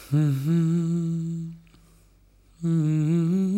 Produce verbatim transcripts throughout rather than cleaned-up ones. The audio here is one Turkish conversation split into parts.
Hı hı. Hı hı.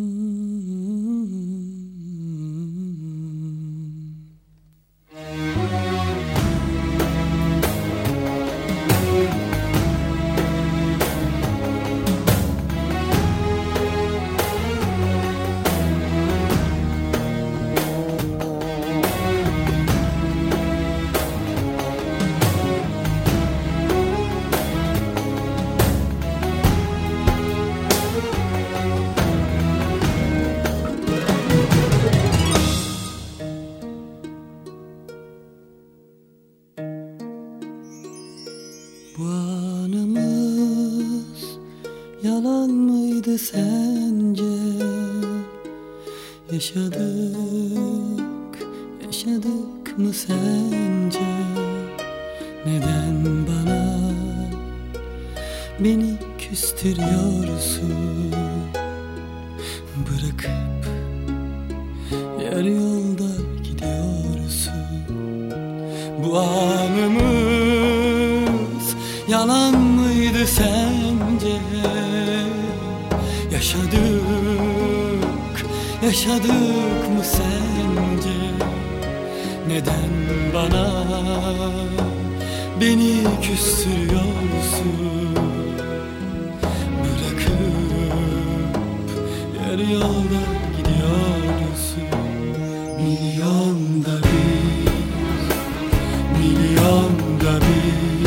Bu anımız yalan mıydı sence? Yaşadık, yaşadık mı sence? Neden bana beni küstürüyorsun? Bırakıp yarı yolda gidiyorsun. Bu anımız yalan mıydı sence? Yaşadık, yaşadık mı sence? Neden bana beni küstürüyorsun? Bırakıp yarı yolda gidiyorsun. Milyonda bir, milyonda bir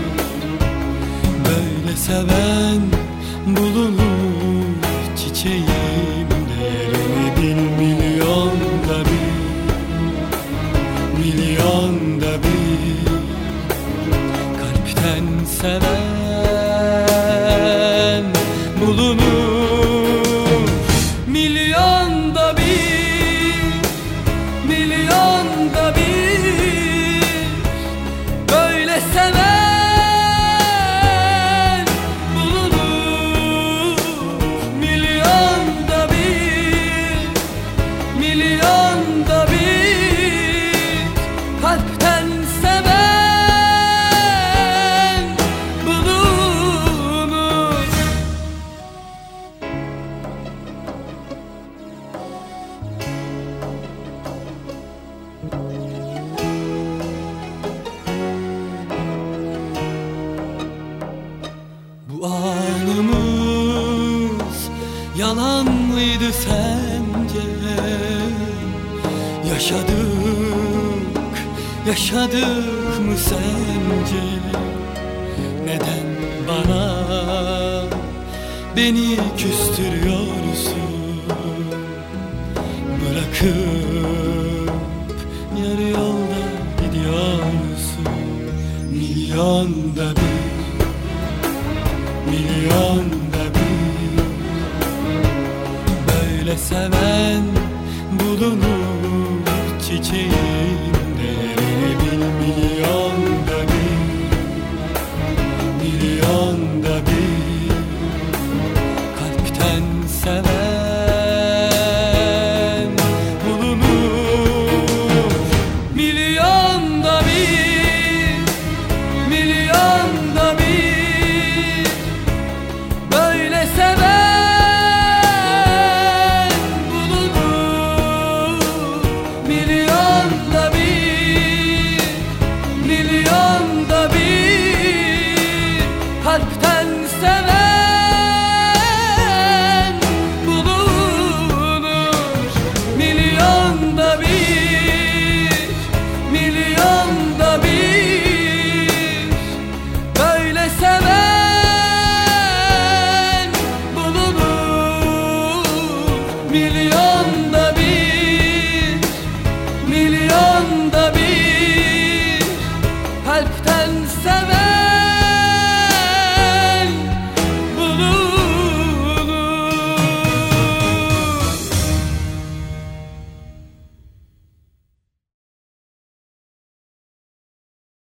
böyle seven bulunur çiçeğim değerini bil. Milyonda bir, milyonda bir kalpten seven bulunur. Milyonda bir, milyonda bir böyle seven bulunur. Milyonda bir, milyonda bir kalpten seven bulunur. Bu anımız yalan mıydı sence? Yaşadık, yaşadık mı sence? Neden bana beni küstürüyorsun? Bırakıp yarı yolda gidiyorsun. Milyonda bir, milyonda bir böyle seven bulunur çiçeği